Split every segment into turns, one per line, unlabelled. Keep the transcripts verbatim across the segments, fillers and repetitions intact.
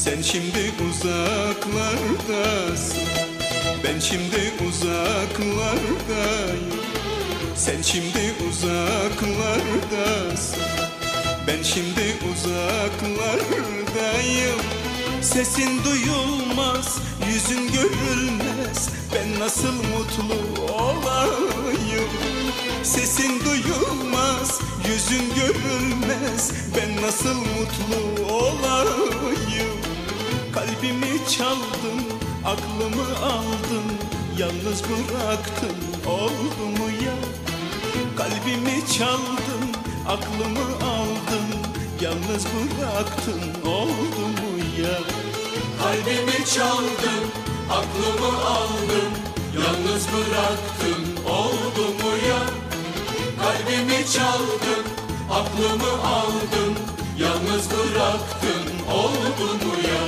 Sen şimdi uzaklardasın, ben şimdi uzaklardayım. Sen şimdi uzaklardasın, ben şimdi uzaklardayım. Sesin duyulmaz, yüzün görülmez, ben nasıl mutlu olayım? Sesin duyulmaz, yüzün görülmez, ben nasıl mutlu olayım? Kalbimi çaldın, aklımı aldın, yalnız bıraktın, oldu mu ya? Kalbimi çaldın, aklımı aldın, yalnız bıraktın, oldu mu ya?
Kalbimi çaldın, aklımı aldın, yalnız bıraktın, oldu mu ya? Kalbimi çaldın, aklımı aldın, yalnız bıraktın, oldu mu ya?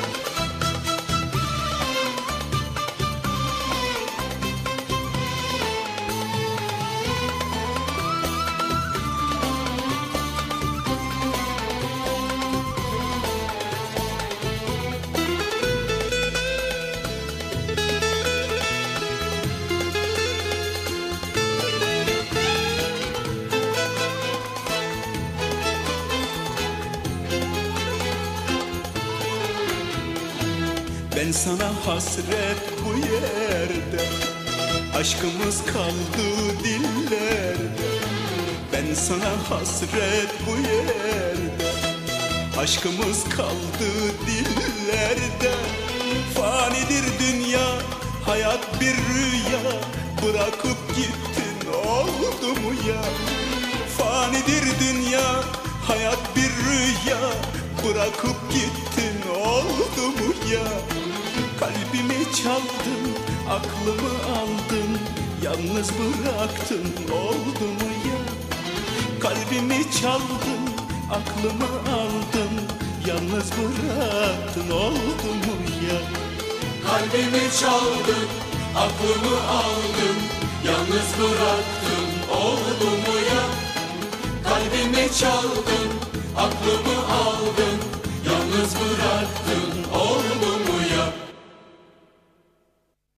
Ben sana hasret bu yerde, aşkımız kaldı dillerde. Ben sana hasret bu yerde, aşkımız kaldı dillerde. Fanidir dünya, hayat bir rüya, bırakıp gittin, oldu mu ya? Fanidir dünya, hayat bir rüya, bırakıp gittin, oldu mu ya? Kalbimi çaldın, aklımı aldın, yalnız bıraktın, oldu mu ya? Kalbimi çaldın, aklımı aldın, yalnız bıraktın, oldu mu ya?
Kalbimi çaldın, aklımı aldın, yalnız bıraktın, oldu mu ya? Kalbimi çaldın,